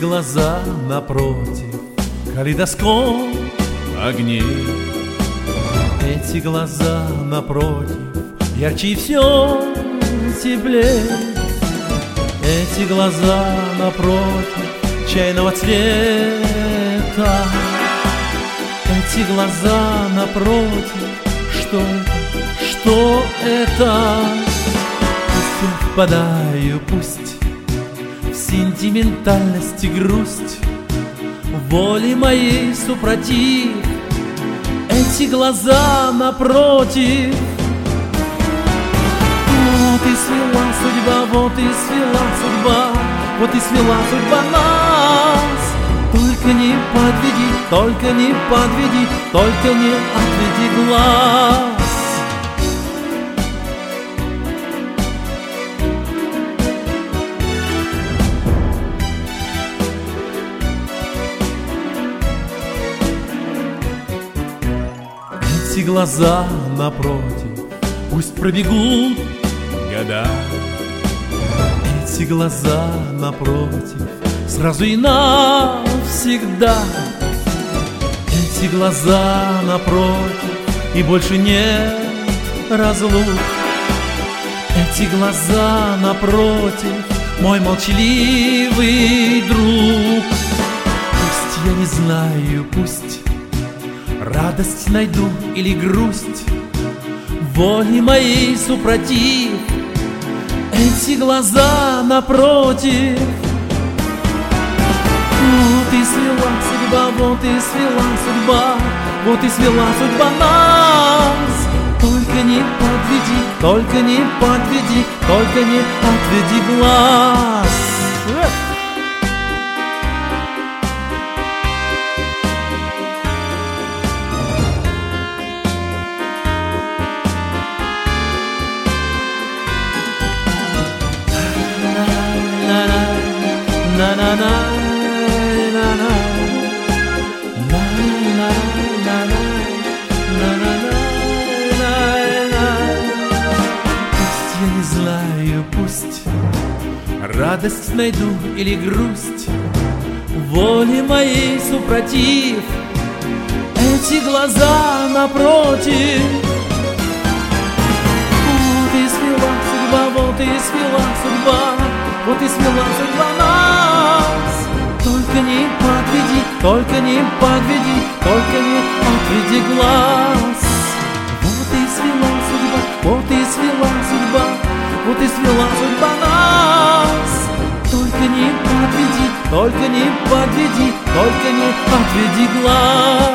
глаза напротив, калейдоскоп огней. Эти глаза напротив, ярче и все теплее. Эти глаза напротив, чайного цвета. Эти глаза напротив, что это? Что это? Пусть я впадаю, пусть в сентиментальность и грусть, воли моей супротив. Эти глаза напротив. Вот и свела судьба, вот и свела судьба, вот и свела судьба нас. Только не подведи, только не подведи, только не отведи глаз. Эти глаза напротив, пусть пробегут года. Эти глаза напротив, сразу и навсегда. Эти глаза напротив, и больше нет разлук. Эти глаза напротив, мой молчаливый друг. Пусть я не знаю, пусть радость найду или грусть, воли моей супротив. Эти глаза напротив. Вот и свела судьба, вот и свела судьба, вот и свела судьба нас. Только не подведи, только не подведи, только не отведи глаз. Пусть я не знаю, пусть радость найду или грусть, воли моей супротив. Эти глаза напротив. Вот и свела судьба, вот и свела судьба, вот и свела судьба нас. Только не подведи, только не подведи, только не отведи глаз. Вот и свела судьба, вот и свела судьба, вот и свела судьба нас. Только не подведи, только не подведи, только не отведи глаз.